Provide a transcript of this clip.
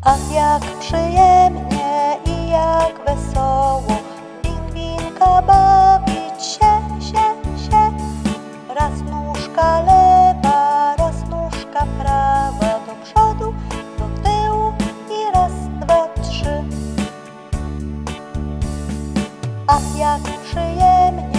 Ach, jak przyjemnie i jak wesoło pingwinka bawić się. Raz nóżka lewa, raz nóżka prawa, do przodu, do tyłu i raz, dwa, trzy. Ach, jak przyjemnie